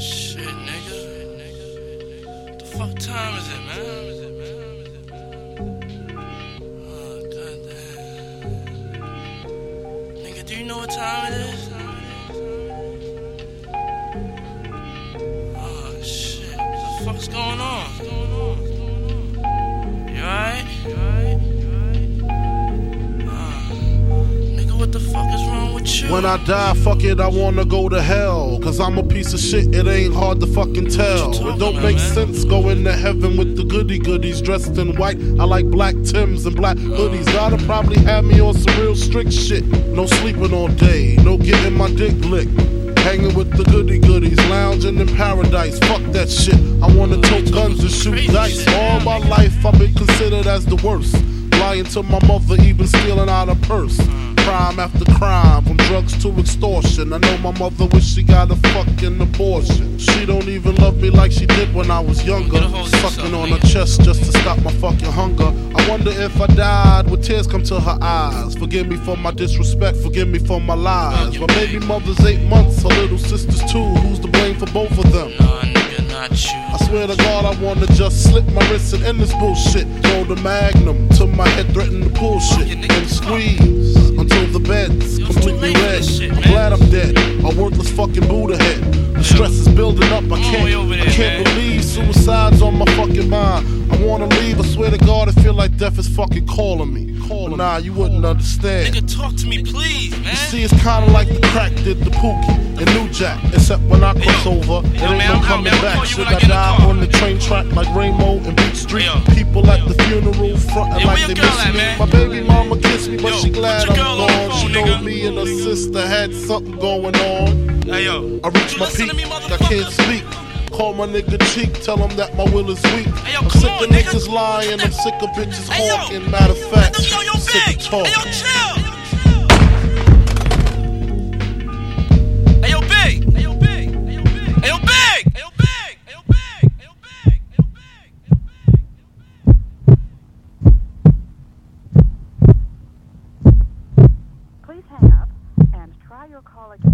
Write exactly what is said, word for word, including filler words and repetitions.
Shit, nigga. What the fuck time is it, man? Oh, goddamn. Nigga, do you know what time it is? Oh, shit. What the fuck's going on? You alright? You alright? What the fuck is wrong with you? When I die, fuck it, I wanna go to hell. Cause I'm a piece of shit, it ain't hard to fucking tell. It don't about, make man? sense going to heaven with the goody goodies dressed in white. I like black Tims and black hoodies. Gotta probably have me on some real strict shit. No sleeping all day, no getting my dick licked. Hanging with the goody goodies, lounging in paradise. Fuck that shit. I wanna tote guns and shoot dice. All my life I've been considered as the worst. Lying to my mother, even stealing out her purse. Crime after crime, from drugs to extortion. I know my mother wish she got a fucking abortion. She don't even love me like she did when I was younger. Sucking on her chest just to stop my fucking hunger. I wonder if I died, would tears come to her eyes? Forgive me for my disrespect, forgive me for my lies. My baby mother's eight months, her little sister's two. Who's to blame for both of them? No, nigga, not you. I swear to God, I wanna just slip my wrist and end this bullshit. Throw the magnum to my head, threaten the bullshit, and squeeze until the bed's completely red. I'm glad I'm dead, a worthless fucking Buddha head. The stress is building up, I can't, I can't believe suicide's on my fucking mind. I wanna leave, I swear to God, I feel like death is fucking calling me. But nah, you wouldn't understand. Nigga, talk to me, please, man. You see, it's kinda like the crack did the Pookie and New Jack. Except when I cross over, it ain't no coming back. Should I die on the train track like Rainbow and Beat Street? People at the funeral frontin' like they miss me. My baby mama kissed me, but she glad I'm gone. She know me and her sister had something going on. I reached my peak, I can't speak. Call my nigga Cheek, tell him that my will is weak. I'm sick of niggas lying, I'm sick of bitches hawking. Matter of fact, I'm sick of talking. Ayo, Big! Ayo, Big! Ayo, Big! Ayo, Big! Ayo, Big! Ayo, Big! Ayo, Big! Ayo, Big! Please hang up and try your call again.